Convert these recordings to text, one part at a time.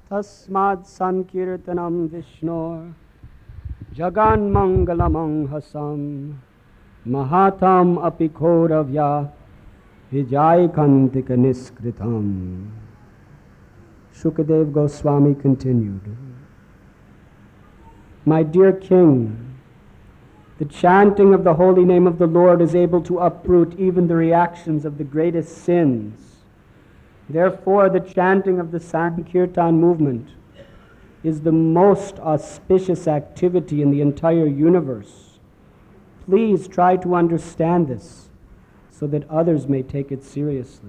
Tasmad Sankirtanam Vishnor Jagan Mangalamang Hasam Mahatam Apikoravya Vijaykantika Niskritam. Shukadev Goswami continued. My dear king, the chanting of the holy name of the Lord is able to uproot even the reactions of the greatest sins. Therefore, the chanting of the Sankirtan movement is the most auspicious activity in the entire universe. Please try to understand this so that others may take it seriously.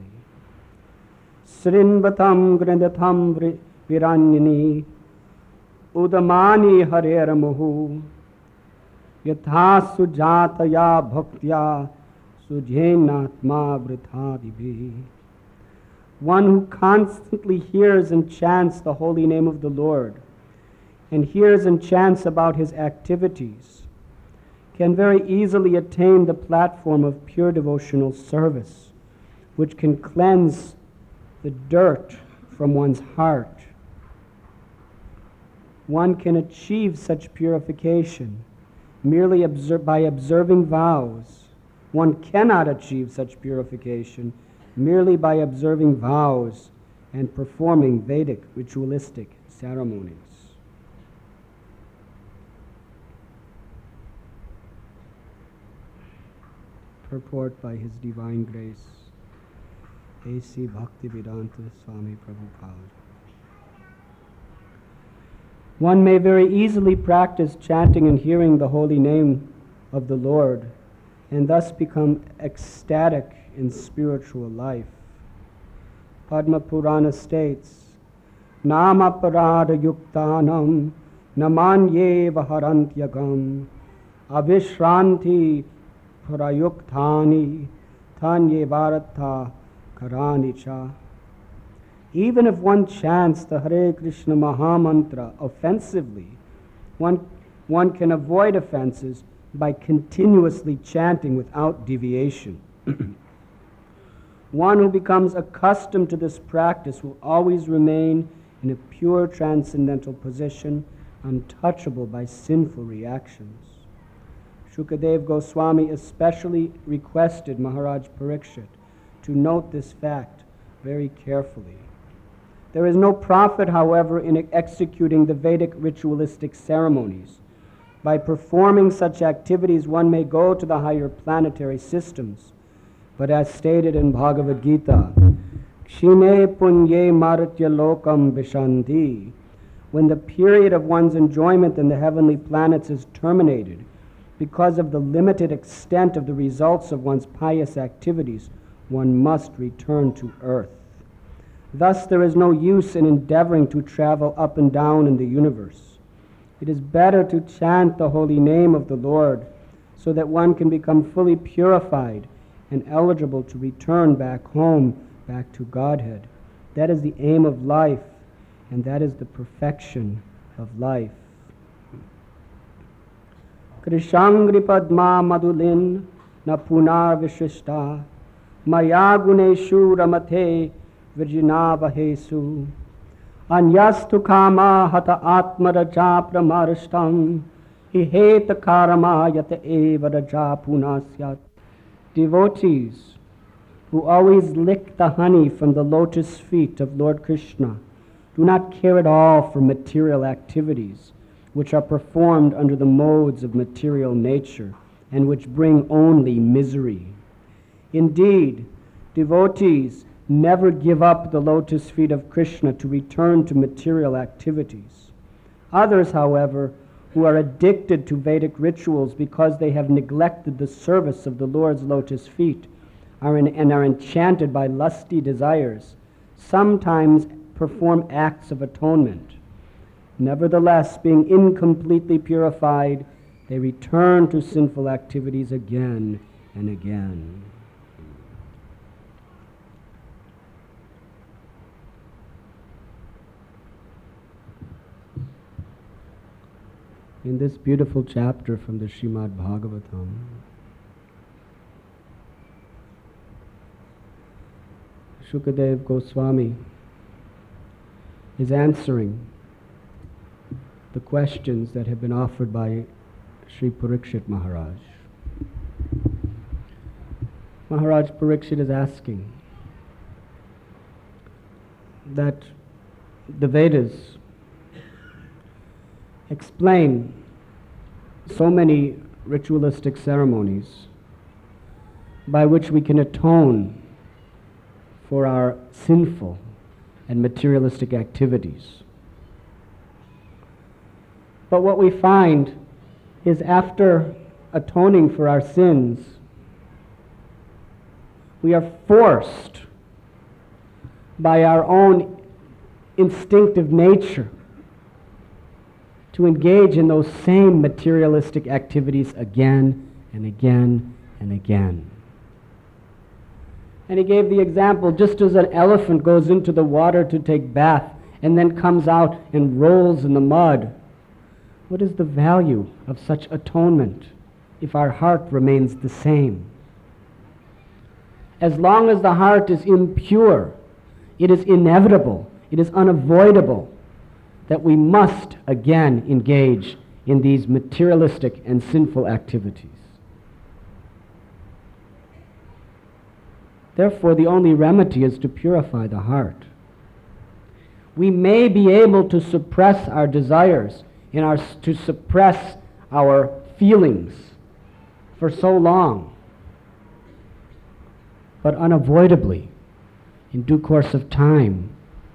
Srinvatam grindatham viranyani udamani harer muhu yatha sujataya bhaktya sujhenatma vritadibhi. One who constantly hears and chants the holy name of the Lord and hears and chants about his activities can very easily attain the platform of pure devotional service, which can cleanse the dirt from one's heart. One can achieve such purification merely by observing vows. One cannot achieve such purification merely by observing vows and performing Vedic ritualistic ceremonies. Purport by His Divine Grace, A.C. Bhaktivedanta Swami Prabhupada. One may very easily practice chanting and hearing the holy name of the Lord and thus become ecstatic in spiritual life. Padma Purana states, Namaparada yuktanam namanye vaharantyagam avishranti prayuktani tanye bharatha karanicha. Even if one chants the Hare Krishna Mahamantra offensively, one can avoid offenses by continuously chanting without deviation. One who becomes accustomed to this practice will always remain in a pure transcendental position, untouchable by sinful reactions. Shukadev Goswami especially requested Maharaj Parikshit to note this fact very carefully. There is no profit, however, in executing the Vedic ritualistic ceremonies. By performing such activities, one may go to the higher planetary systems. But as stated in Bhagavad Gita, Kshine punye maratya lokam vishanti, when the period of one's enjoyment in the heavenly planets is terminated, because of the limited extent of the results of one's pious activities, one must return to earth. Thus, there is no use in endeavoring to travel up and down in the universe. It is better to chant the holy name of the Lord so that one can become fully purified and eligible to return back home, back to Godhead. That is the aim of life, and that is the perfection of life. Krishangri padma madulin na punar vishishta maya guneshu ramate virjinavahesu anyastu kama hata atmaraja pramarishtam hiheta karama yata eva raja punasyat. Devotees who always lick the honey from the lotus feet of Lord Krishna do not care at all for material activities which are performed under the modes of material nature and which bring only misery. Indeed, devotees never give up the lotus feet of Krishna to return to material activities. Others, however, who are addicted to Vedic rituals because they have neglected the service of the Lord's lotus feet and are enchanted by lusty desires, sometimes perform acts of atonement. Nevertheless, being incompletely purified, they return to sinful activities again and again. In this beautiful chapter from the Srimad Bhagavatam, Shukadev Goswami is answering the questions that have been offered by Sri Parikshit Maharaj. Maharaj Parikshit is asking that the Vedas explain so many ritualistic ceremonies by which we can atone for our sinful and materialistic activities. But what we find is after atoning for our sins, we are forced by our own instinctive nature to engage in those same materialistic activities again and again and again. And he gave the example, just as an elephant goes into the water to take bath and then comes out and rolls in the mud, what is the value of such atonement if our heart remains the same? As long as the heart is impure, it is inevitable, it is unavoidable that we must again engage in these materialistic and sinful activities. Therefore, the only remedy is to purify the heart. We may be able to suppress our desires, to suppress our feelings for so long, but unavoidably, in due course of time,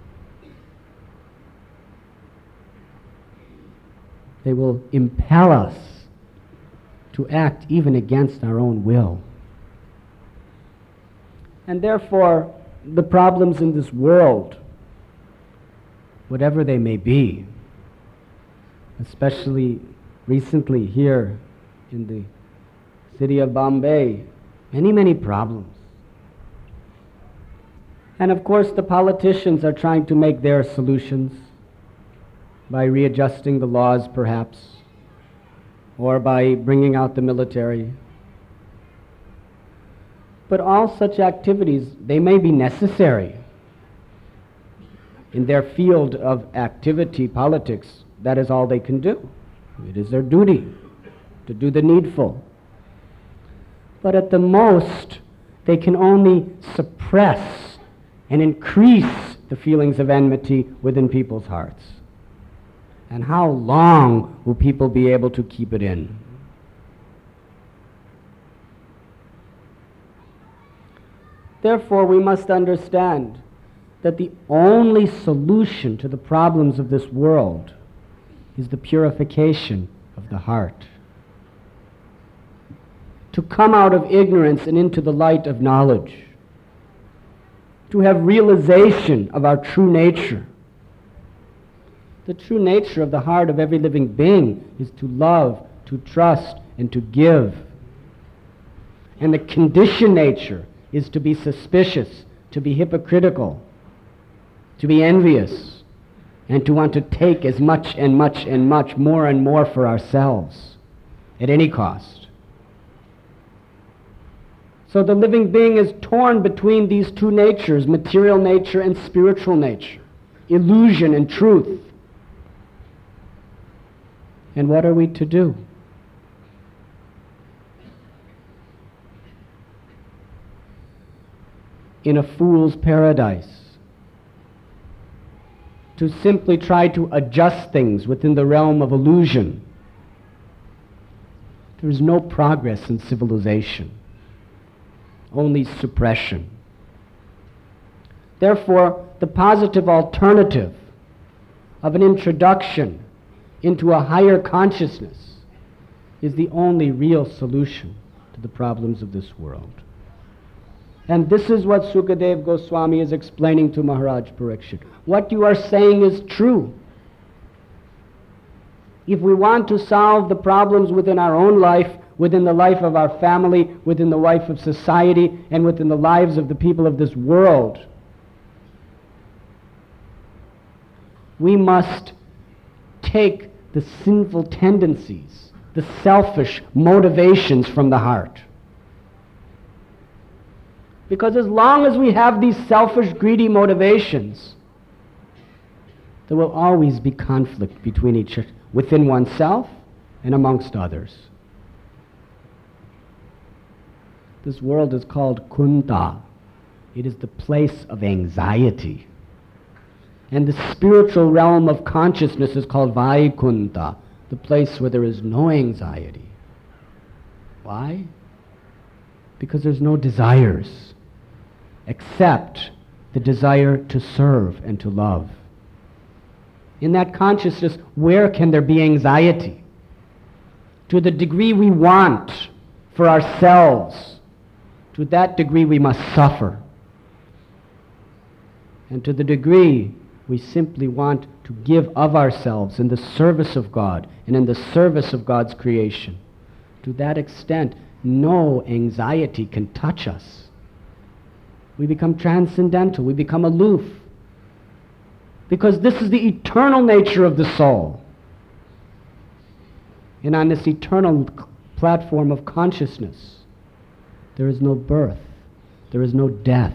they will impel us to act even against our own will. And therefore, the problems in this world, whatever they may be, especially recently here in the city of Bombay, many problems. And of course, the politicians are trying to make their solutions by readjusting the laws, perhaps, or by bringing out the military. But all such activities, they may be necessary. In their field of activity, politics, that is all they can do. It is their duty to do the needful. But at the most, they can only suppress and increase the feelings of enmity within people's hearts. And how long will people be able to keep it in? Therefore, we must understand that the only solution to the problems of this world is the purification of the heart. To come out of ignorance and into the light of knowledge. To have realization of our true nature. The true nature of the heart of every living being is to love, to trust, and to give. And the conditioned nature is to be suspicious, to be hypocritical, to be envious, and to want to take as much and much and much more and more for ourselves at any cost. So the living being is torn between these two natures, material nature and spiritual nature, illusion and truth. And what are we to do? In a fool's paradise, to simply try to adjust things within the realm of illusion, there is no progress in civilization, only suppression. Therefore, the positive alternative of an introduction into a higher consciousness is the only real solution to the problems of this world. And this is what Sukadev Goswami is explaining to Maharaj Parikshit. What you are saying is true. If we want to solve the problems within our own life, within the life of our family, within the life of society, and within the lives of the people of this world, we must take the sinful tendencies, the selfish motivations from the heart. Because as long as we have these selfish, greedy motivations, There will always be conflict within oneself and amongst others. This world is called Kunta. It is the place of anxiety. And the spiritual realm of consciousness is called Vaikunta, the place where there is no anxiety. Why? Because there's no desires except the desire to serve and to love. In that consciousness, where can there be anxiety? To the degree we want for ourselves, to that degree we must suffer. And to the degree we simply want to give of ourselves in the service of God and in the service of God's creation, to that extent, no anxiety can touch us. We become transcendental, we become aloof, because this is the eternal nature of the soul. And on this eternal platform of consciousness, there is no birth, there is no death.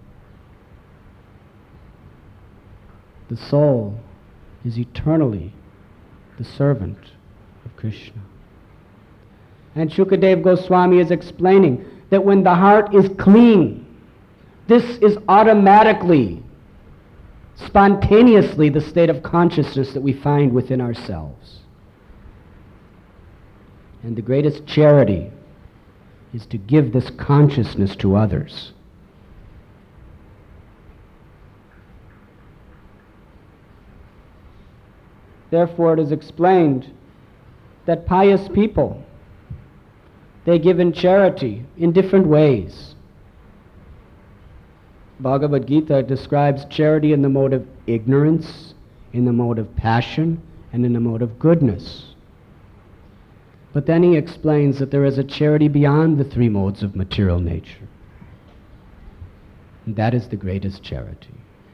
The soul is eternally the servant of Krishna. And Shukadev Goswami is explaining that when the heart is clean, this is automatically, spontaneously the state of consciousness that we find within ourselves. And the greatest charity is to give this consciousness to others. Therefore, it is explained that pious people, they give in charity in different ways. Bhagavad Gita describes charity in the mode of ignorance, in the mode of passion, and in the mode of goodness. But then he explains that there is a charity beyond the three modes of material nature. And that is the greatest charity.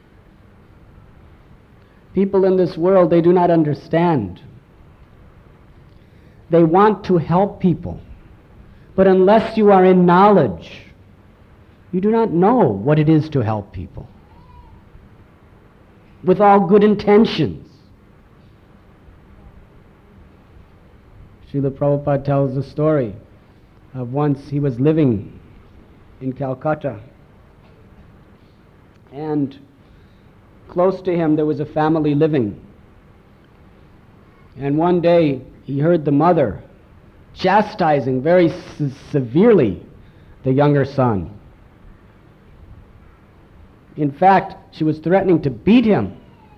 People in this world, they do not understand. They want to help people. But unless you are in knowledge, you do not know what it is to help people. With all good intentions. Srila Prabhupada tells the story of once he was living in Calcutta, and close to him there was a family living. And one day he heard the mother chastising very severely the younger son. In fact, she was threatening to beat him.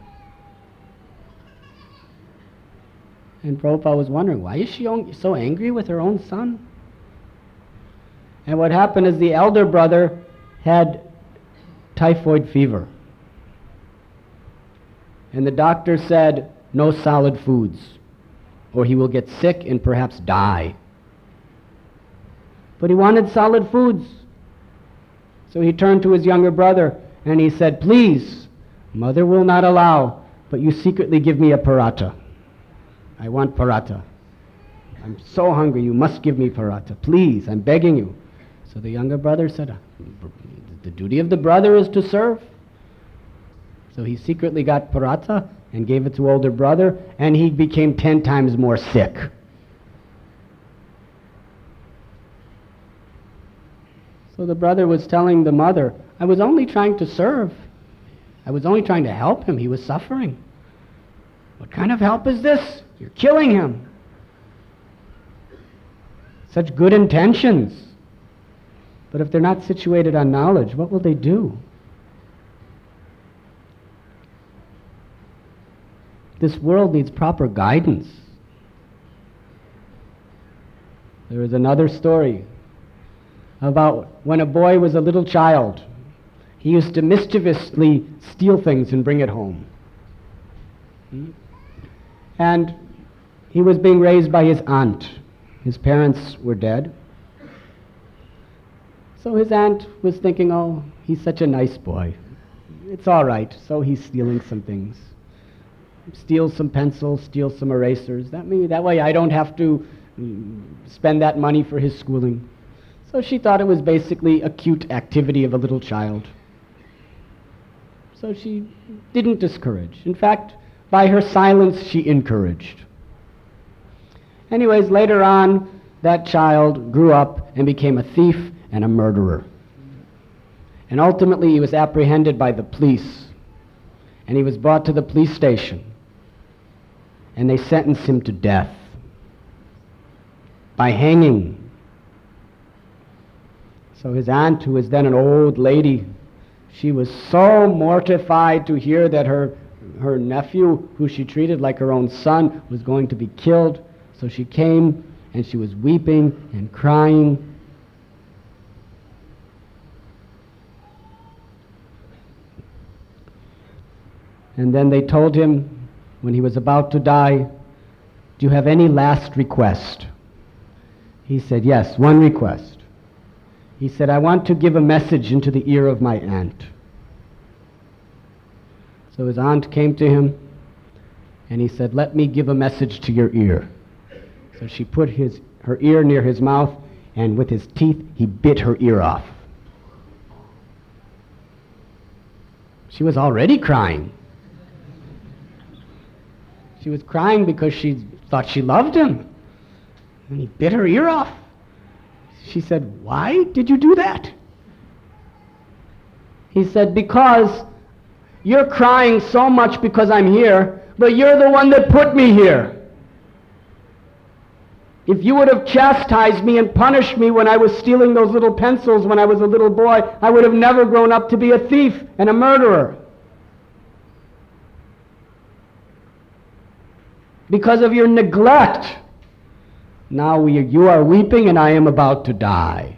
And Prabhupada was wondering, why is she so angry with her own son? And what happened is the elder brother had typhoid fever. And the doctor said, no solid foods, or he will get sick and perhaps die. But he wanted solid foods. So he turned to his younger brother and he said, please, mother will not allow, but you secretly give me a paratha. I want paratha. I'm so hungry, you must give me paratha. Please, I'm begging you. So the younger brother said, the duty of the brother is to serve. So he secretly got paratha and gave it to older brother, and he became 10 times more sick. So the brother was telling the mother, I was only trying to serve. I was only trying to help him. He was suffering. What kind of help is this? You're killing him. Such good intentions. But if they're not situated on knowledge, what will they do? This world needs proper guidance. There is another story about when a boy was a little child. He used to mischievously steal things and bring it home. And he was being raised by his aunt. His parents were dead. So his aunt was thinking, oh, he's such a nice boy. It's all right. So he's stealing some things. Steal some pencils, steal some erasers. That way I don't have to spend that money for his schooling. So she thought it was basically a cute activity of a little child. So she didn't discourage. In fact, By her silence, she encouraged. Anyways, later on, that child grew up and became a thief and a murderer. And ultimately, he was apprehended by the police. And he was brought to the police station. And they sentenced him to death by hanging. So his aunt, who was then an old lady, she was so mortified to hear that her nephew, who she treated like her own son, was going to be killed. So she came and she was weeping and crying. And then they told him, when he was about to die, "Do you have any last request?" He said, "Yes, one request." He said, "I want to give a message into the ear of my aunt." So his aunt came to him, and he said, "Let me give a message to your ear." So she put her ear near his mouth, and with his teeth, he bit her ear off. She was already crying. She was crying because she thought she loved him. And he bit her ear off. She said, "Why did you do that?" He said, "Because you're crying so much because I'm here, but you're the one that put me here. If you would have chastised me and punished me when I was stealing those little pencils when I was a little boy, I would have never grown up to be a thief and a murderer. Because of your neglect, now you are weeping and I am about to die."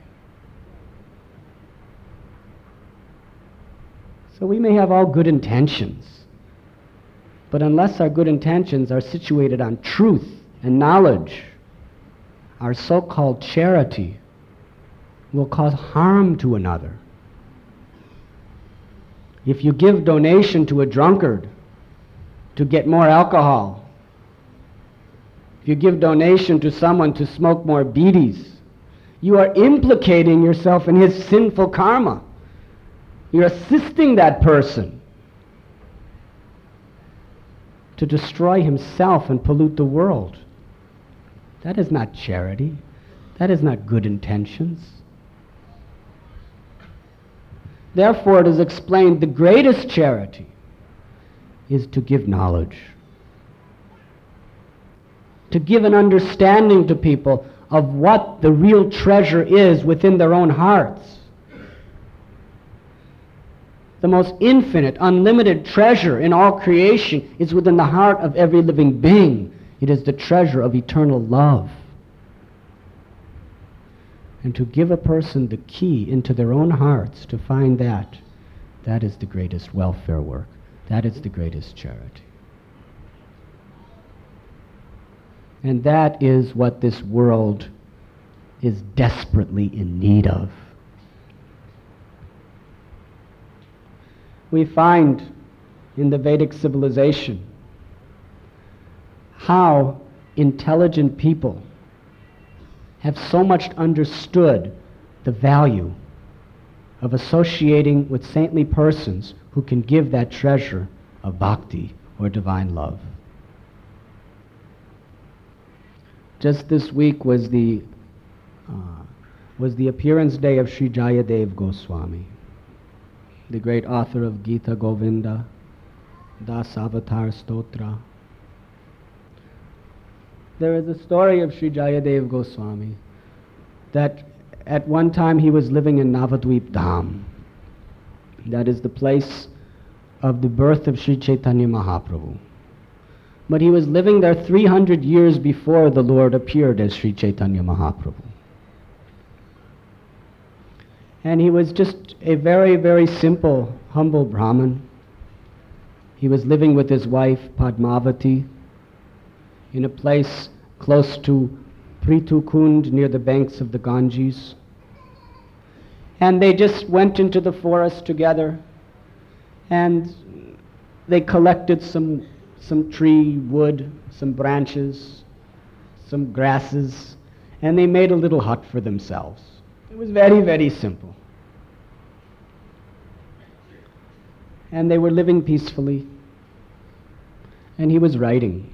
So we may have all good intentions, but unless our good intentions are situated on truth and knowledge, our so-called charity will cause harm to another. If you give donation to a drunkard to get more alcohol, if you give donation to someone to smoke more bidis, you are implicating yourself in his sinful karma. You're assisting that person to destroy himself and pollute the world. That is not charity. That is not good intentions. Therefore, it is explained the greatest charity is to give knowledge, to give an understanding to people of what the real treasure is within their own hearts. The most infinite, unlimited treasure in all creation is within the heart of every living being. It is the treasure of eternal love. And to give a person the key into their own hearts to find that, that is the greatest welfare work. That is the greatest charity. And that is what this world is desperately in need of. We find in the Vedic civilization how intelligent people have so much understood the value of associating with saintly persons who can give that treasure of bhakti or divine love. Just this week was the appearance day of Sri Jayadev Goswami, the great author of Gita Govinda, Das Avatar Stotra. There is a story of Sri Jayadev Goswami that at one time he was living in Navadvip Dham. That is the place of the birth of Sri Chaitanya Mahaprabhu. But he was living there 300 years before the Lord appeared as Sri Chaitanya Mahaprabhu. And he was just a very, very simple, humble Brahmin. He was living with his wife, Padmavati, in a place close to Pritukund near the banks of the Ganges. And they just went into the forest together and they collected some tree wood, some branches, some grasses, and they made a little hut for themselves. It was very, very simple. And they were living peacefully. and he was writing.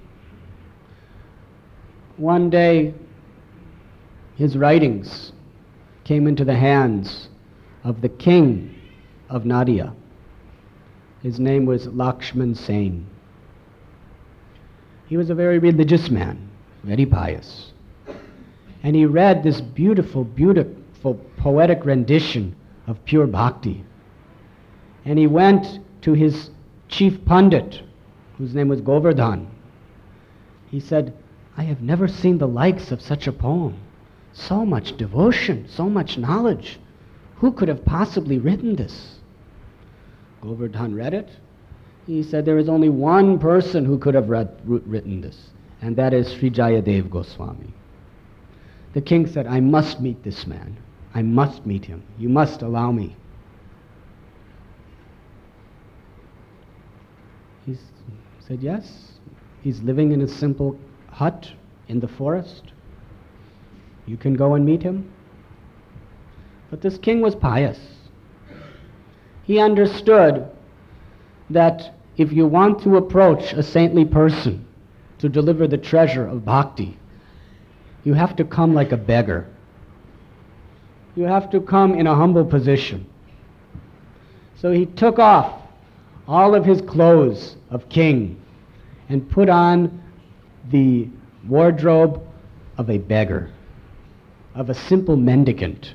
One day, his writings came into the hands of the king of Nadia. His name was Lakshman Sen. He was a very religious man, very pious. And he read this beautiful, beautiful poetic rendition of pure bhakti. And he went to his chief pundit, whose name was Govardhan. He said, I have never seen the likes of such a poem. So much devotion, so much knowledge. Who could have possibly written this? Govardhan read it. He said, there is only one person who could have written this, and that is Sri Jayadev Goswami. The king said, I must meet this man. I must meet him. You must allow me. He said, yes. He's living in a simple hut in the forest. You can go and meet him. But this king was pious. He understood that if you want to approach a saintly person to deliver the treasure of bhakti, you have to come like a beggar. You have to come in a humble position. So he took off all of his clothes of king and put on the wardrobe of a beggar, of a simple mendicant.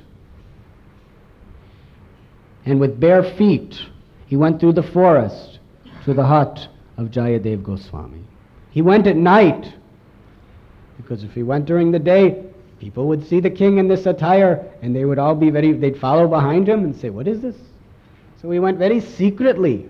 And with bare feet, he went through the forest to the hut of Jayadev Goswami. He went at night, because if he went during the day, people would see the king in this attire, and they would all be they'd follow behind him and say, what is this? So he went very secretly.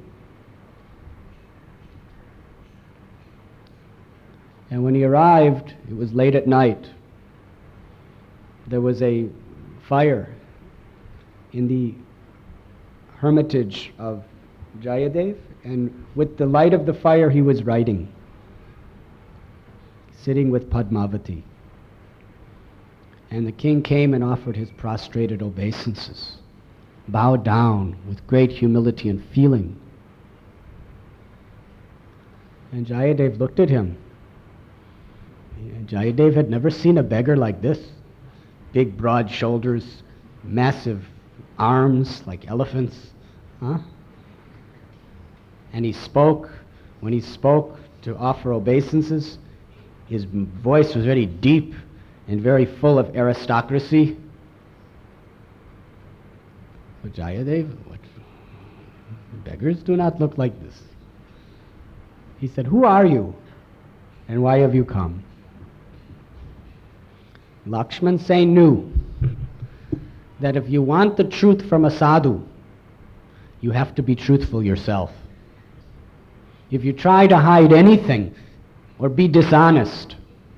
And when he arrived, it was late at night. There was a fire in the hermitage of Jayadev, and with the light of the fire he was writing, sitting with Padmavati. And the king came and offered his prostrated obeisances, bowed down with great humility and feeling. And Jayadev looked at him. Jayadev had never seen a beggar like this. Big, broad shoulders, massive arms like elephants. And he spoke. When he spoke to offer obeisances, his voice was very deep and very full of aristocracy. But Jayadev, what? Beggars do not look like this. He said, who are you and why have you come? Lakshman Sen knew that if you want the truth from a sadhu, you have to be truthful yourself. If you try to hide anything or be dishonest,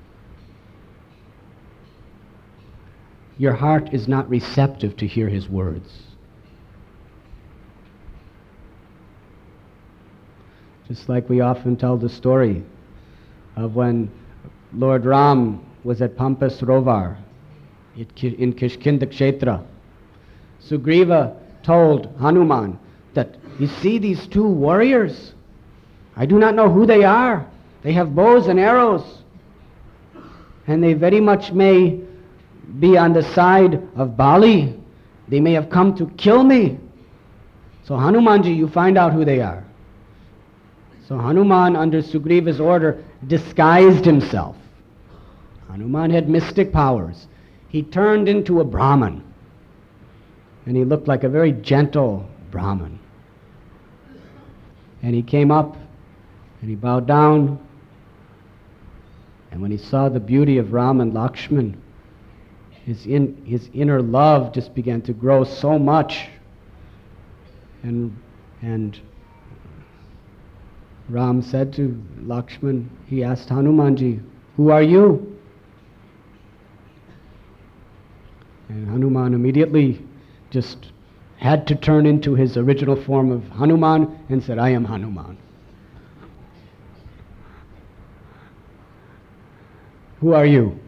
your heart is not receptive to hear his words. Just like we often tell the story of when Lord Ram was at Pampas Rovar in Kishkinda Kshetra. Sugriva told Hanuman that, you see these two warriors? I do not know who they are. They have bows and arrows. And they very much may be on the side of Bali. They may have come to kill me. So Hanumanji, you find out who they are. So Hanuman, under Sugriva's order, disguised himself. Hanuman had mystic powers. He turned into a Brahmin. And he looked like a very gentle Brahmin. And he came up and he bowed down. And when he saw the beauty of Ram and Lakshman, his inner love just began to grow so much. And Ram said to Lakshman, he asked Hanumanji, who are you? And Hanuman immediately just had to turn into his original form of Hanuman and said, I am Hanuman. Who are you?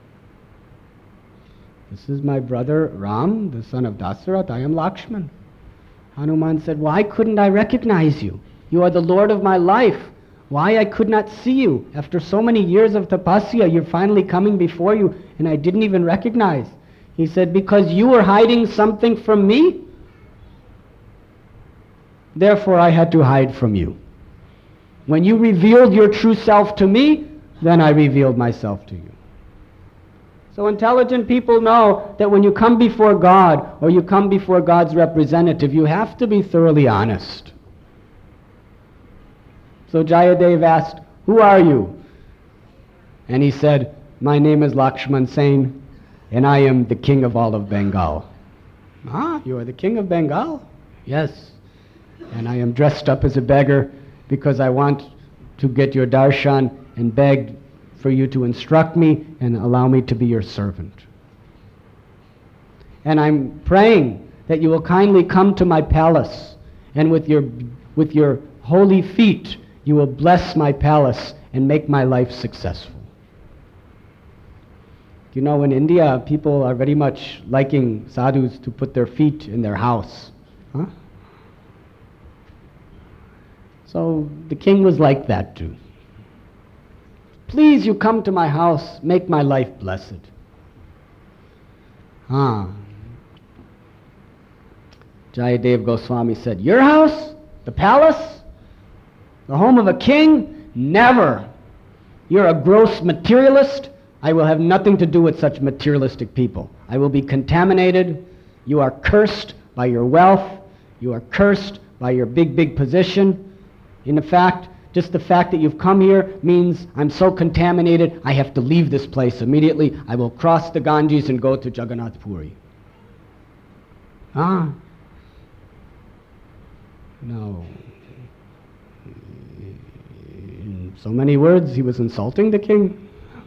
This is my brother Ram, the son of Dasarath. I am Lakshman. Hanuman said, why couldn't I recognize you? You are the Lord of my life. Why I could not see you. After so many years of tapasya, you're finally coming before you, and I didn't even recognize. He said, because you were hiding something from me, therefore I had to hide from you. When you revealed your true self to me, then I revealed myself to you. So intelligent people know that when you come before God, or you come before God's representative, you have to be thoroughly honest. So Jayadev asked, who are you? And he said, my name is Lakshman Sen, and I am the king of all of Bengal. Ah, you are the king of Bengal? Yes. And I am dressed up as a beggar because I want to get your darshan and beg for you to instruct me and allow me to be your servant. And I'm praying that you will kindly come to my palace, and with your holy feet you will bless my palace and make my life successful. You know, in India, people are very much liking sadhus to put their feet in their house. Huh? So the king was like that too. Please, you come to my house, make my life blessed. Jayadev Goswami said, your house? The palace? The home of a king? Never. You're a gross materialist. I will have nothing to do with such materialistic people. I will be contaminated. You are cursed by your wealth. You are cursed by your big position. In fact, just the fact that you've come here means I'm so contaminated, I have to leave this place immediately. I will cross the Ganges and go to Jagannath Puri. No. In so many words, he was insulting the king.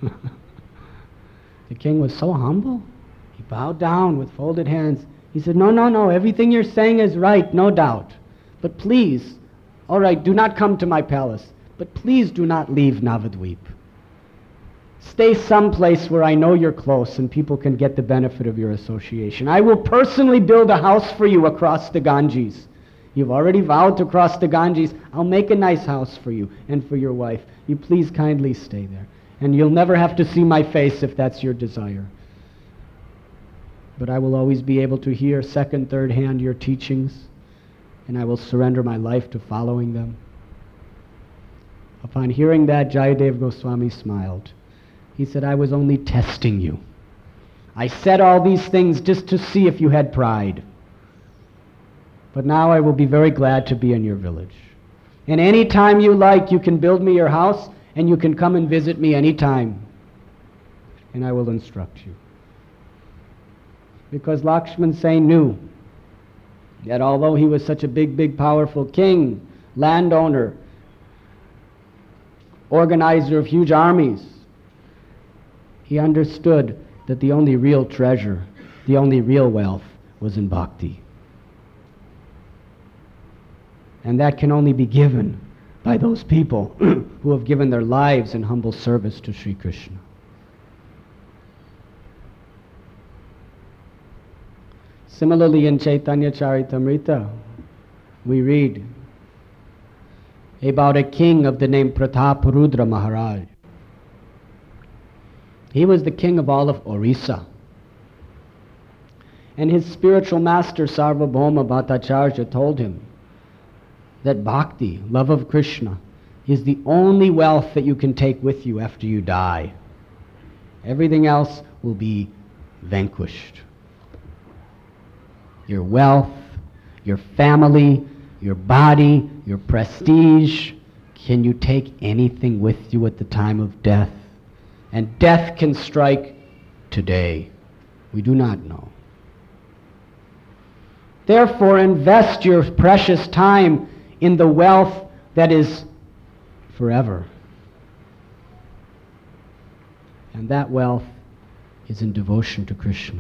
The king was so humble. He bowed down with folded hands. He said, no, everything you're saying is right, no doubt. But please, all right, do not come to my palace, but please do not leave Navadvip. Stay someplace where I know you're close and people can get the benefit of your association. I will personally build a house for you across the Ganges. You've already vowed to cross the Ganges. I'll make a nice house for you and for your wife. You please kindly stay there. And you'll never have to see my face if that's your desire. But I will always be able to hear second, third hand your teachings, and I will surrender my life to following them. Upon hearing that, Jayadev Goswami smiled. He said, I was only testing you. I said all these things just to see if you had pride. But now I will be very glad to be in your village. And any time you like, you can build me your house, and you can come and visit me any time. And I will instruct you. Because Lakshman Sen knew that although he was such a big, powerful king, landowner, organizer of huge armies, he understood that the only real treasure, the only real wealth was in bhakti. And that can only be given by those people who have given their lives in humble service to Sri Krishna. Similarly, in Chaitanya Charitamrita, we read about a king of the name Prataparudra Maharaj. He was the king of all of Orissa. And his spiritual master, Sarvabhauma Bhattacharya, told him that bhakti, love of Krishna, is the only wealth that you can take with you after you die. Everything else will be vanquished. Your wealth, your family, your body, your prestige. Can you take anything with you at the time of death? And death can strike today. We do not know. Therefore, invest your precious time in the wealth that is forever. And that wealth is in devotion to Krishna.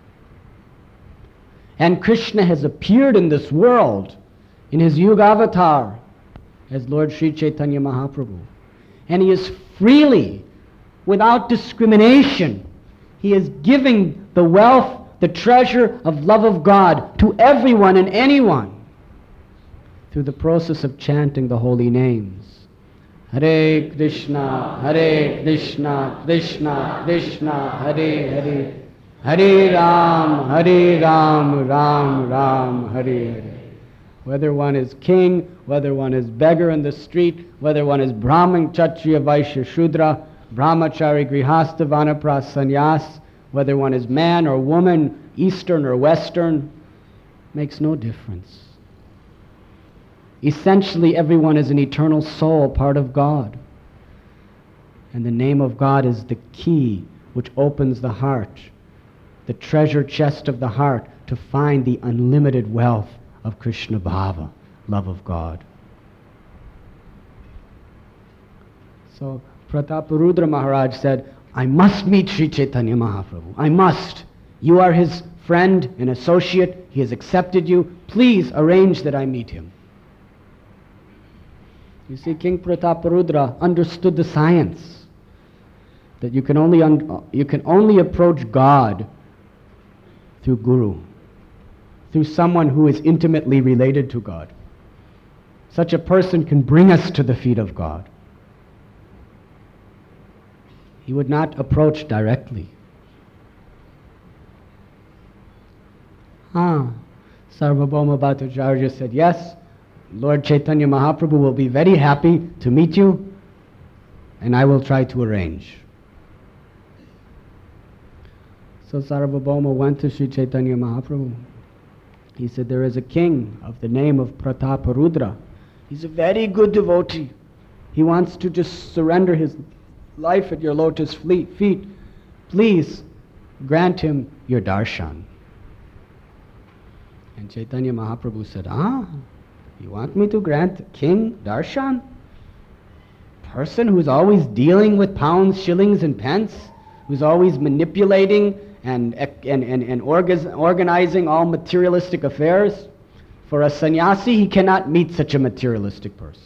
And Krishna has appeared in this world in his Yuga avatar as Lord Sri Chaitanya Mahaprabhu. And he is freely, without discrimination, he is giving the wealth, the treasure of love of God to everyone and anyone through the process of chanting the holy names. Hare Krishna, Krishna Krishna, Hare Hare, Hare Ram, Ram Ram, Hare Hare. Whether one is king, whether one is beggar in the street, whether one is Brahmin, Kshatriya, Vaishya, Shudra, Brahmachari, Grihastha, Vanapras, Sannyas, whether one is man or woman, Eastern or Western, makes no difference. Essentially, everyone is an eternal soul, part of God. And the name of God is the key which opens the heart, the treasure chest of the heart, to find the unlimited wealth of Krishna Bhava, love of God. So Prataparudra Maharaj said, I must meet Sri Chaitanya Mahaprabhu. I must. You are his friend and associate. He has accepted you. Please arrange that I meet him. You see, King Prataparudra understood the science that you can only approach God through Guru, through someone who is intimately related to God. Such a person can bring us to the feet of God. He would not approach directly. Sarvabhauma Bhattacharya said, yes, Lord Chaitanya Mahaprabhu will be very happy to meet you, and I will try to arrange. So Sarvabhauma went to Sri Chaitanya Mahaprabhu. He said, there is a king of the name of Prataparudra. He's a very good devotee. He wants to just surrender his life at your lotus feet. Please grant him your darshan. And Chaitanya Mahaprabhu said, you want me to grant king darshan? Person who's always dealing with pounds, shillings, and pence, who's always manipulating and organizing all materialistic affairs? For a sannyasi, he cannot meet such a materialistic person.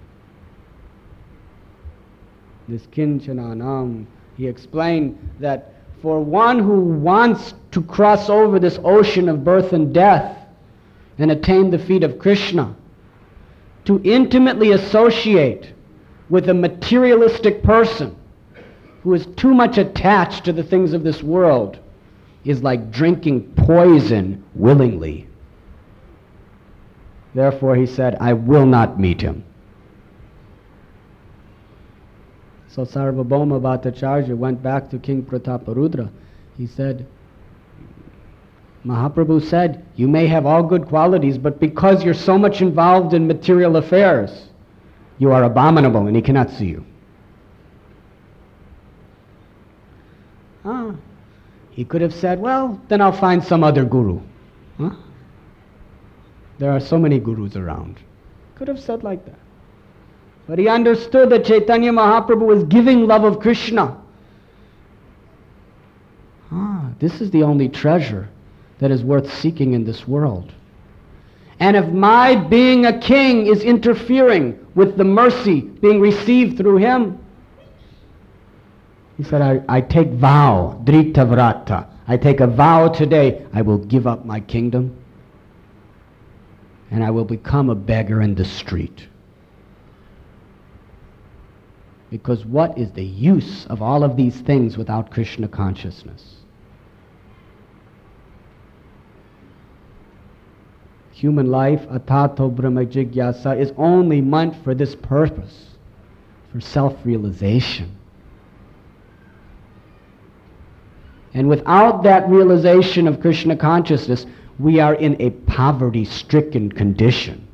This Kinchananam, he explained that for one who wants to cross over this ocean of birth and death and attain the feet of Krishna, to intimately associate with a materialistic person who is too much attached to the things of this world is like drinking poison willingly. Therefore, he said, I will not meet him. So Sarvabhauma Bhattacharya went back to King Prataparudra. He said, Mahaprabhu said, you may have all good qualities, but because you're so much involved in material affairs, you are abominable and he cannot see you. He could have said, well, then I'll find some other guru. There are so many gurus around. Could have said like that. But he understood that Chaitanya Mahaprabhu was giving love of Krishna. This is the only treasure that is worth seeking in this world. And if my being a king is interfering with the mercy being received through him, he said, I take vow, Dritavrata. I take a vow today, I will give up my kingdom and I will become a beggar in the street. Because what is the use of all of these things without Krishna consciousness? Human life, atato brahma jigyasa, is only meant for this purpose, for self-realization. And without that realization of Krishna consciousness, we are in a poverty-stricken condition.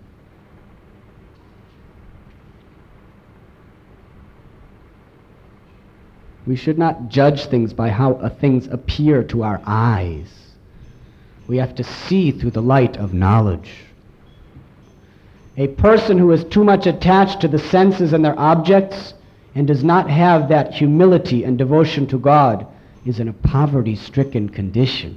We should not judge things by how things appear to our eyes. We have to see through the light of knowledge. A person who is too much attached to the senses and their objects and does not have that humility and devotion to God is in a poverty-stricken condition.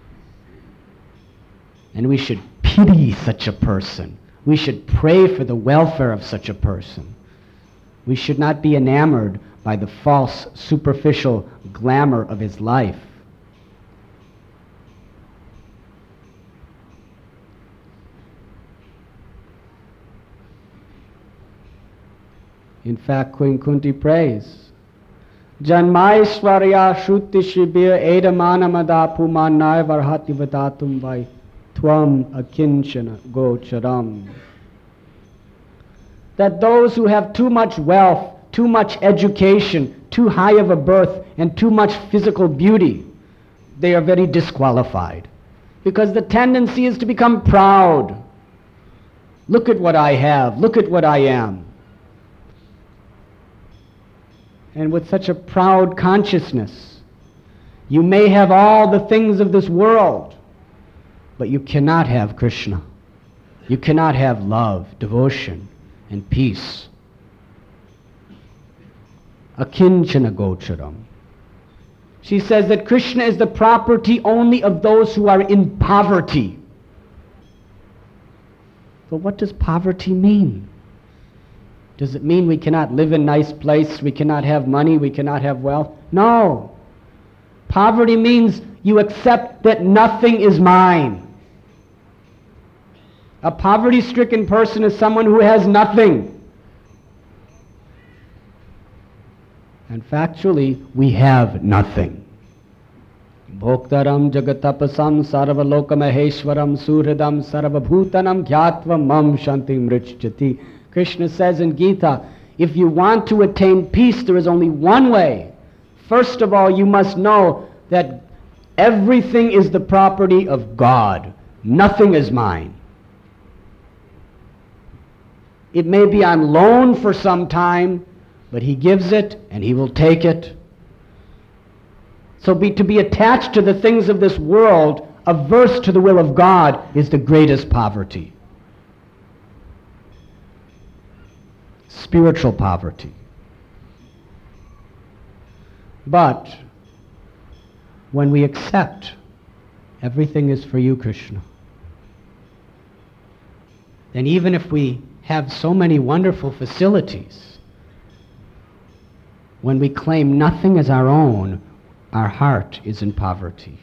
And we should pity such a person. We should pray for the welfare of such a person. We should not be enamored by the false, superficial glamour of his life. In fact, Queen Kunti prays, Janmaishwarya Shruti Shibir Edamanamada Pumanai Varhati Vadatum Vai Tvam Akinchana Gocharam. That those who have too much wealth, too much education, too high of a birth, and too much physical beauty, they are very disqualified. Because the tendency is to become proud. Look at what I have, look at what I am. And with such a proud consciousness, you may have all the things of this world, but you cannot have Krishna. You cannot have love, devotion, and peace. Akinchana gocharam. She says that Krishna is the property only of those who are in poverty. But what does poverty mean? Does it mean we cannot live in a nice place, we cannot have money, we cannot have wealth? No. Poverty means you accept that nothing is mine. A poverty-stricken person is someone who has nothing. And factually, we have nothing. Bhoktaram jagatapasam sarvalokamaheshwaram suhridam sarvabhutanam gyatva mam shanti mrichjati. Krishna says in Gita, if you want to attain peace, there is only one way. First of all, you must know that everything is the property of God. Nothing is mine. It may be on loan for some time, but He gives it and He will take it. So to be attached to the things of this world, averse to the will of God, is the greatest poverty. Spiritual poverty. But when we accept everything is for you, Krishna, then even if we have so many wonderful facilities, when we claim nothing as our own, our heart is in poverty.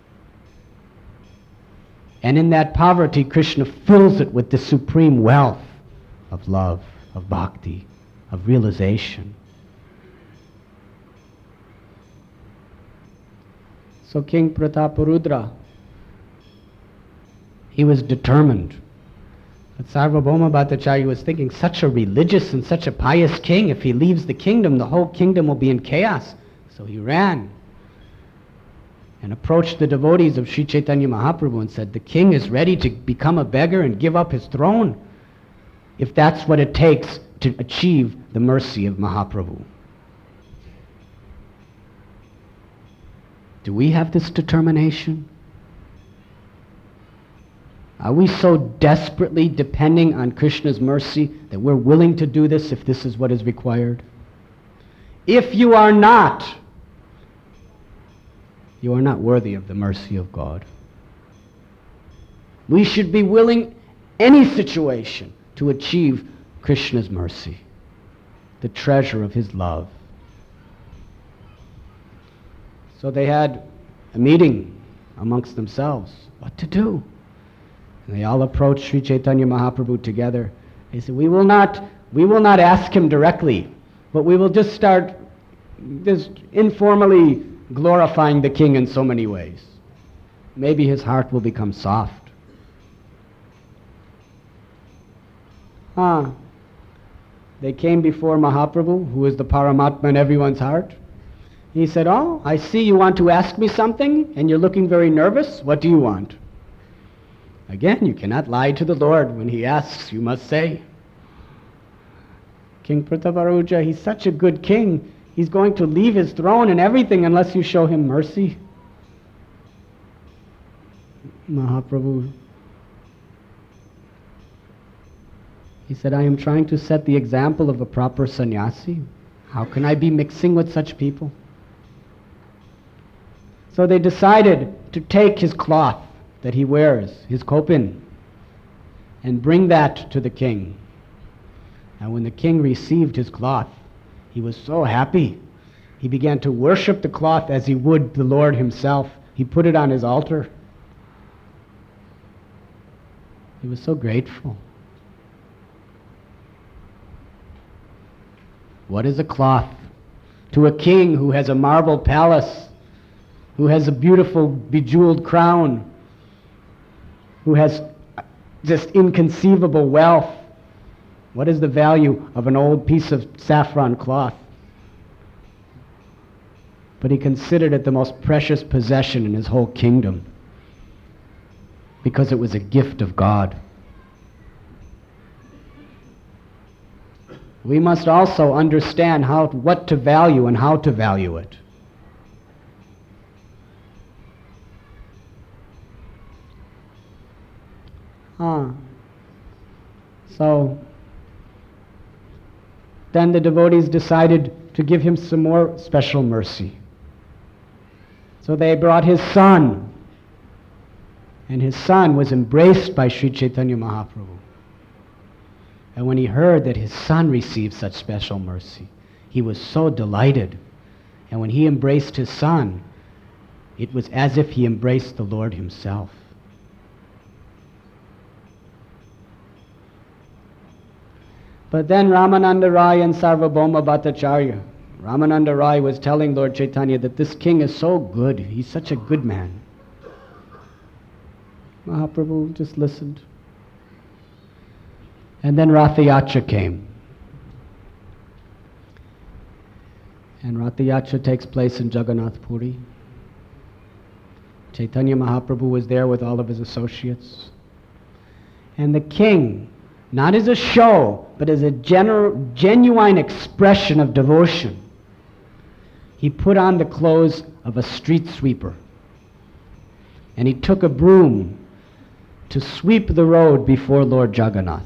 And in that poverty, Krishna fills it with the supreme wealth of love, of bhakti, of realization. So King Prataparudra, he was determined. But Sarvabhauma Bhattacharya was thinking, such a religious and such a pious king, if he leaves the kingdom, the whole kingdom will be in chaos. So he ran and approached the devotees of Sri Chaitanya Mahaprabhu and said, the king is ready to become a beggar and give up his throne if that's what it takes to achieve the mercy of Mahaprabhu. Do we have this determination? Are we so desperately depending on Krishna's mercy that we're willing to do this if this is what is required? If you are not, you are not worthy of the mercy of God. We should be willing, any situation, to achieve Krishna's mercy, the treasure of His love. So they had a meeting amongst themselves, what to do. And they all approached Sri Chaitanya Mahaprabhu together. They said, we will not ask him directly, but we will just start just informally glorifying the king in so many ways. Maybe his heart will become soft. They came before Mahaprabhu, who is the Paramatma in everyone's heart. He said, oh, I see you want to ask me something, and you're looking very nervous. What do you want? Again, you cannot lie to the Lord. When He asks, you must say. King Prataparudra, he's such a good king. He's going to leave his throne and everything unless you show him mercy. Mahaprabhu, he said, I am trying to set the example of a proper sannyasi. How can I be mixing with such people? So they decided to take his cloth that he wears, his kopin, and bring that to the king. And when the king received his cloth, he was so happy. He began to worship the cloth as he would the Lord himself. He put it on his altar. He was so grateful. What is a cloth to a king who has a marble palace, who has a beautiful bejeweled crown, who has just inconceivable wealth? What is the value of an old piece of saffron cloth? But he considered it the most precious possession in his whole kingdom because it was a gift of God. We must also understand what to value and how to value it. So then the devotees decided to give him some more special mercy. So they brought his son, and his son was embraced by Sri Chaitanya Mahaprabhu. And when he heard that his son received such special mercy, he was so delighted. And when he embraced his son, it was as if he embraced the Lord himself. But then Ramananda Rai and Sarvabhauma Bhattacharya, Ramananda Rai was telling Lord Chaitanya that this king is so good, he's such a good man. Mahaprabhu just listened. And then Ratha Yatra came. And Ratha Yatra takes place in Jagannath Puri. Chaitanya Mahaprabhu was there with all of his associates. And the king, not as a show, but as a genuine expression of devotion, he put on the clothes of a street sweeper. And he took a broom to sweep the road before Lord Jagannath.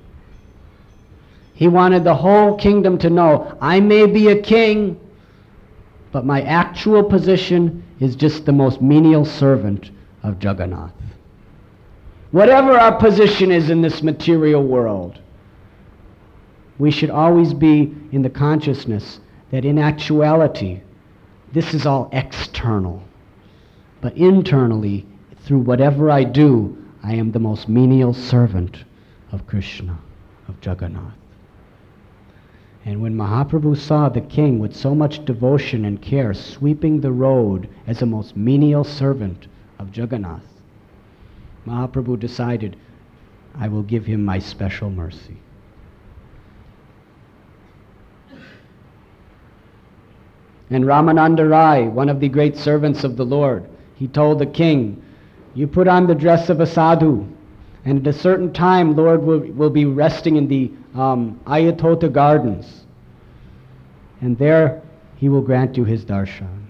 He wanted the whole kingdom to know, I may be a king, but my actual position is just the most menial servant of Jagannath. Whatever our position is in this material world, we should always be in the consciousness that in actuality, this is all external. But internally, through whatever I do, I am the most menial servant of Krishna, of Jagannath. And when Mahaprabhu saw the king with so much devotion and care sweeping the road as a most menial servant of Jagannath, Mahaprabhu decided, I will give him my special mercy. And Ramananda Rai, one of the great servants of the Lord, he told the king, you put on the dress of a sadhu, and at a certain time Lord will be resting in the Ayatota gardens, and there he will grant you his darshan.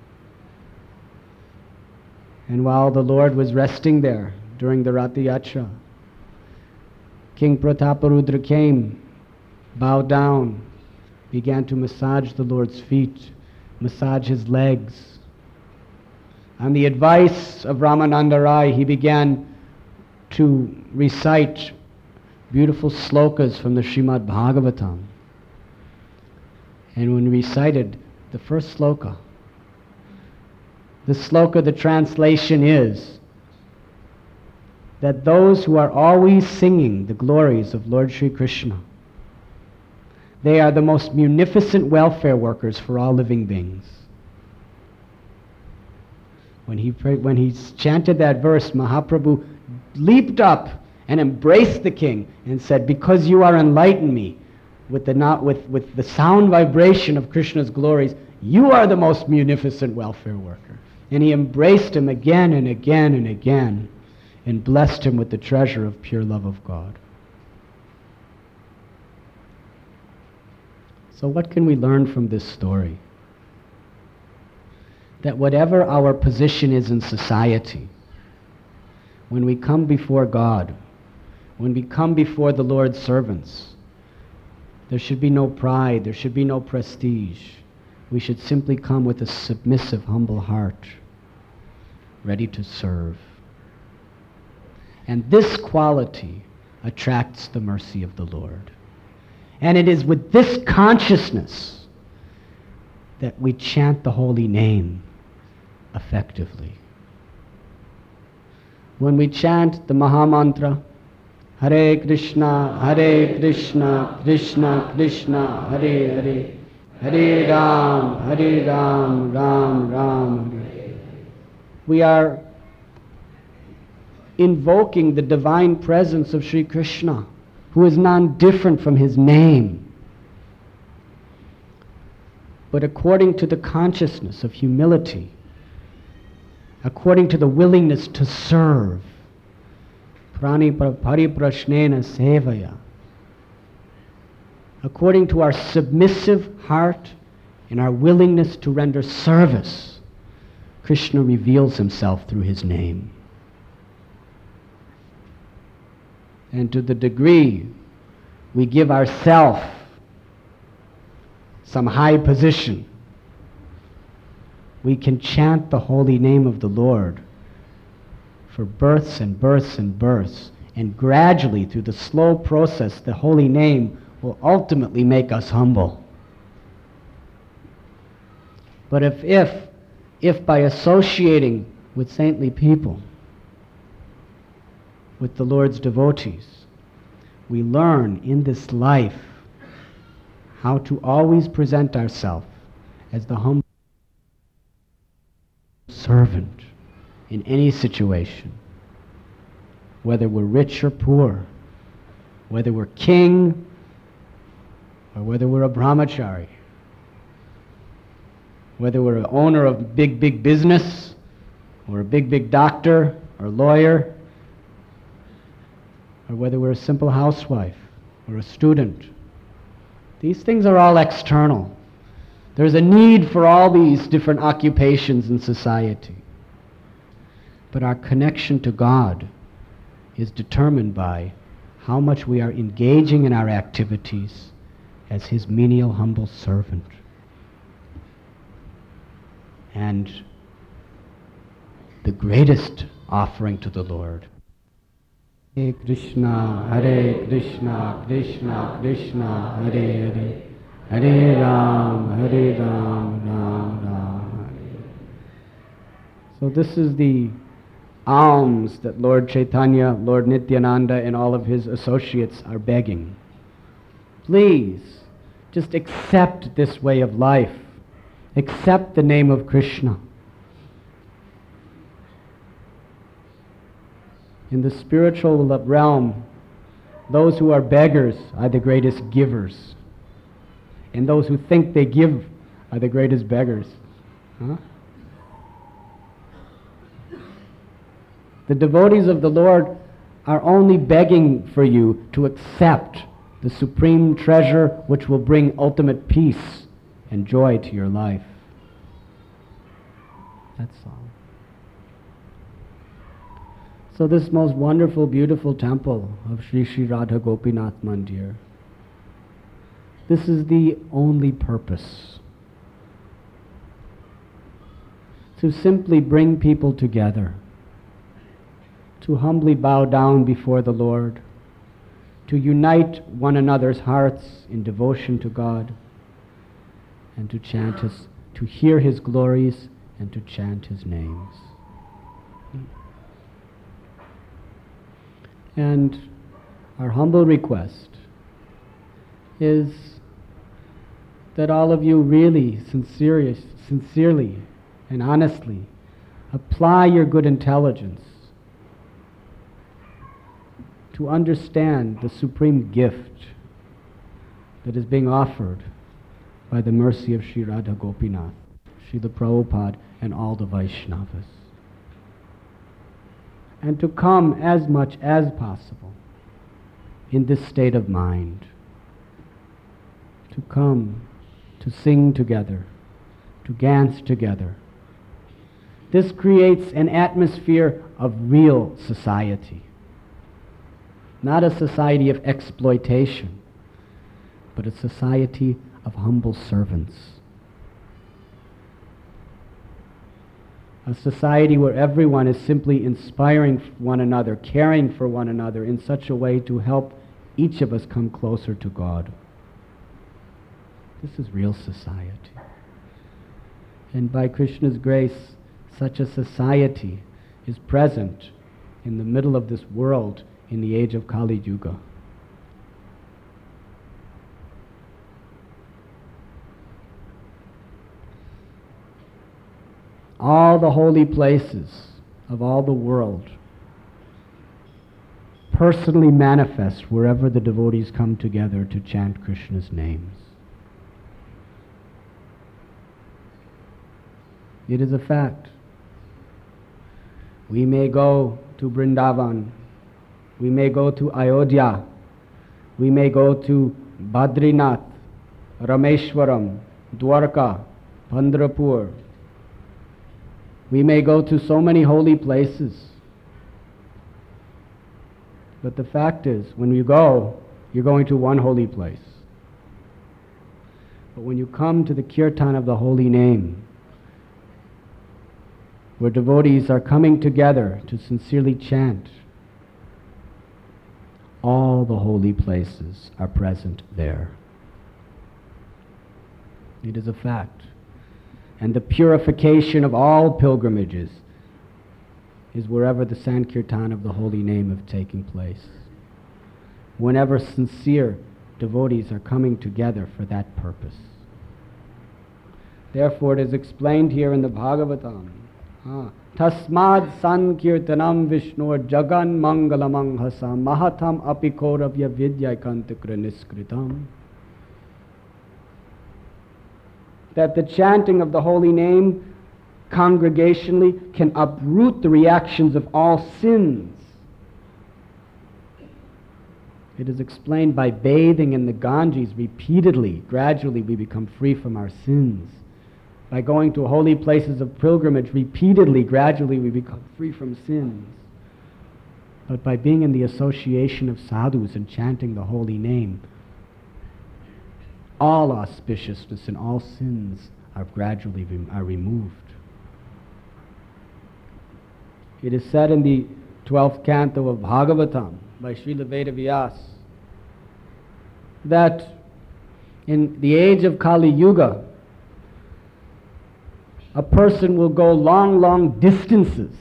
And while the Lord was resting there during the Ratha Yatra, King Prataparudra came, bowed down, began to massage the Lord's feet, massage his legs. On the advice of Ramananda Rai, he began to recite beautiful slokas from the Srimad Bhagavatam. And when he recited the first sloka, the translation is that those who are always singing the glories of Lord Sri Krishna, they are the most munificent welfare workers for all living beings. When he chanted that verse, Mahaprabhu leaped up and embraced the king and said, because you are enlightened me with the sound vibration of Krishna's glories, you are the most munificent welfare worker. And he embraced him again and again and again and blessed him with the treasure of pure love of God. So what can we learn from this story? That whatever our position is in society, when we come before God, when we come before the Lord's servants, there should be no pride, there should be no prestige. We should simply come with a submissive, humble heart, ready to serve. And this quality attracts the mercy of the Lord. And it is with this consciousness that we chant the holy name effectively. When we chant the Maha Mantra, Hare Krishna, Krishna Krishna, Hare Hare, Hare Ram, Ram Ram, Hare. We are invoking the divine presence of Sri Krishna, who is non-different from his name, but according to the consciousness of humility, according to the willingness to serve, prani pariprashnena sevaya, according to our submissive heart and our willingness to render service, Krishna reveals himself through his name. And to the degree we give ourselves some high position, we can chant the holy name of the Lord for births and births and births, and gradually through the slow process the holy name will ultimately make us humble. But if by associating with saintly people, with the Lord's devotees, we learn in this life how to always present ourselves as the humble servant in any situation, whether we're rich or poor, whether we're king or whether we're a brahmachari, whether we're an owner of big business or a big doctor or lawyer, or whether we're a simple housewife or a student. These things are all external. There's a need for all these different occupations in society. But our connection to God is determined by how much we are engaging in our activities as his menial, humble servant. And the greatest offering to the Lord, Hare Krishna, Krishna Krishna, Hare Hare, Hare Ram, Ram Ram, Hare. So this is the alms that Lord Chaitanya, Lord Nityananda, and all of his associates are begging. Please, just accept this way of life. Accept the name of Krishna. In the spiritual realm, those who are beggars are the greatest givers. And those who think they give are the greatest beggars. Huh? The devotees of the Lord are only begging for you to accept the supreme treasure which will bring ultimate peace and joy to your life. That's all. So this most wonderful, beautiful temple of Sri Sri Radha Gopinath Mandir, this is the only purpose. To simply bring people together, to humbly bow down before the Lord, to unite one another's hearts in devotion to God, and to chant his, to hear his glories and to chant his names. And our humble request is that all of you really, sincerely and honestly apply your good intelligence to understand the supreme gift that is being offered by the mercy of Sri Radha Gopinath, Srila Prabhupada, and all the Vaishnavas. And to come as much as possible in this state of mind, to come, to sing together, to dance together. This creates an atmosphere of real society, not a society of exploitation, but a society of humble servants. A society where everyone is simply inspiring one another, caring for one another in such a way to help each of us come closer to God. This is real society. And by Krishna's grace, such a society is present in the middle of this world in the age of Kali Yuga. All the holy places of all the world personally manifest wherever the devotees come together to chant Krishna's names. It is a fact. We may go to Vrindavan, we may go to Ayodhya, we may go to Badrinath, Rameshwaram, Dwarka, Pandharpur. We may go to so many holy places. But the fact is, when you go, you're going to one holy place. But when you come to the kirtan of the holy name, where devotees are coming together to sincerely chant, all the holy places are present there. It is a fact. And the purification of all pilgrimages is wherever the Sankirtan of the holy name is taking place. Whenever sincere devotees are coming together for that purpose. Therefore it is explained here in the Bhagavatam, Tasmad Sankirtanam Vishnur Jagan Mangalamang Hasam Mahatam Apikoravya Vidyaikantikra Niskritam. That the chanting of the holy name congregationally can uproot the reactions of all sins. It is explained by bathing in the Ganges repeatedly, gradually we become free from our sins. By going to holy places of pilgrimage repeatedly, gradually we become free from sins. But by being in the association of sadhus and chanting the holy name, all auspiciousness and all sins are gradually removed. It is said in the 12th canto of Bhagavatam by Srila Vedavyas that in the age of Kali Yuga, a person will go long, long distances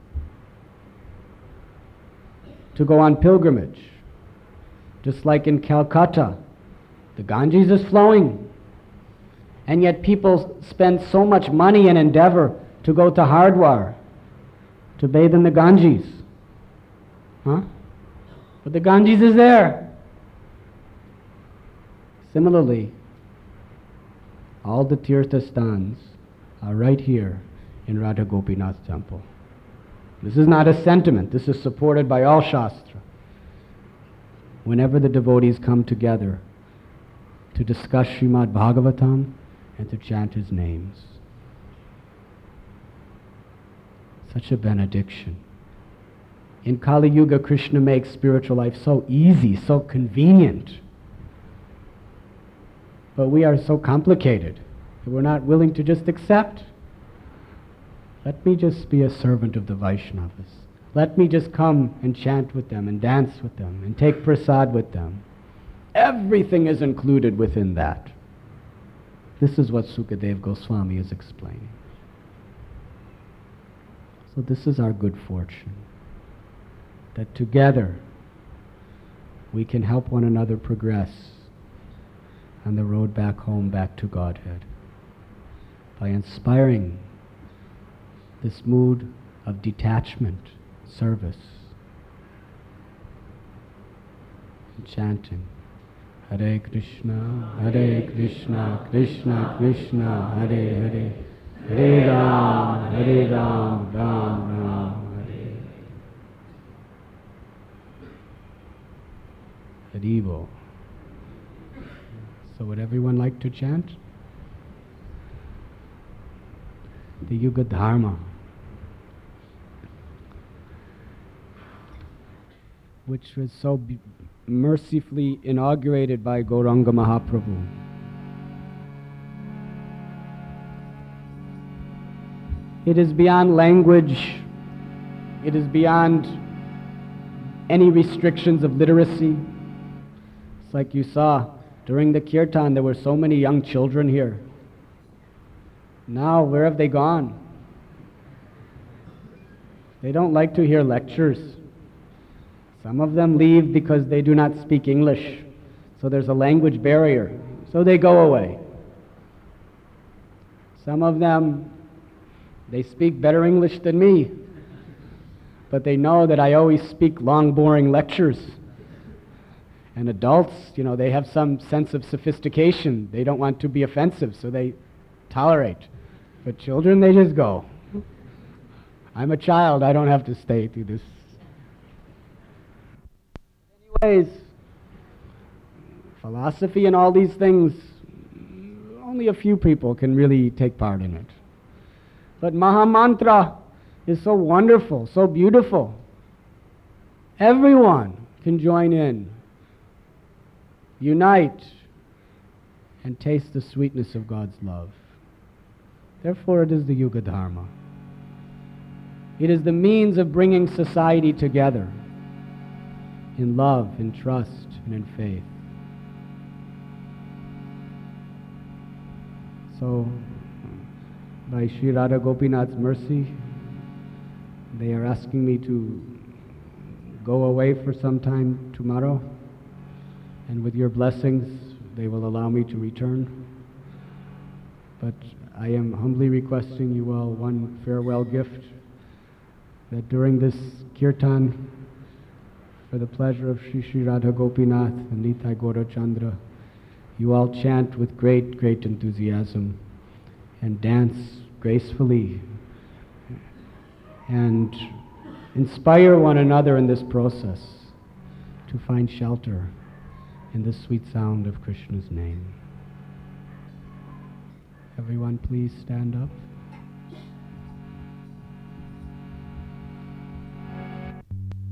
to go on pilgrimage. Just like in Calcutta, the Ganges is flowing, and yet people spend so much money and endeavor to go to Hardwar to bathe in the Ganges. But the Ganges is there. Similarly, all the Tirtha Sthans are right here in Radha Gopinath temple. This is not a sentiment, this is supported by all Shastra. Whenever the devotees come together to discuss Srimad Bhagavatam and to chant his names. Such a benediction. In Kali Yuga, Krishna makes spiritual life so easy, so convenient. But we are so complicated that we're not willing to just accept. Let me just be a servant of the Vaishnavas. Let me just come and chant with them and dance with them and take prasad with them. Everything is included within that. This is what Sukadev Goswami is explaining. So this is our good fortune, that together we can help one another progress on the road back home, back to Godhead, by inspiring this mood of detachment, service, and chanting. Hare Krishna, Krishna Krishna, Hare Hare, Hare Ram, Ram Ram, Hare. Haribo. So would everyone like to chant? The Yuga Dharma, which was so mercifully inaugurated by Gauranga Mahaprabhu. It is beyond language, it is beyond any restrictions of literacy. It's like you saw during the kirtan, there were so many young children here. Now, where have they gone? They don't like to hear lectures. Some of them leave because they do not speak English, so there's a language barrier, so they go away. Some of them, they speak better English than me, but they know that I always speak long, boring lectures. And adults, they have some sense of sophistication. They don't want to be offensive, so they tolerate. But children, they just go. I'm a child, I don't have to stay through this. Anyways, philosophy and all these things, only a few people can really take part in it. But Mahamantra is so wonderful, so beautiful. Everyone can join in, unite, and taste the sweetness of God's love. Therefore, it is the Yuga Dharma. It is the means of bringing society together in love, in trust, and in faith. So, by Sri Radha Gopinath's mercy, they are asking me to go away for some time tomorrow, and with your blessings, they will allow me to return. But I am humbly requesting you all one farewell gift, that during this kirtan, for the pleasure of Sri Sri Radha Gopinath and Nitai Gaurachandra, you all chant with great, great enthusiasm and dance gracefully and inspire one another in this process to find shelter in the sweet sound of Krishna's name. Everyone please stand up.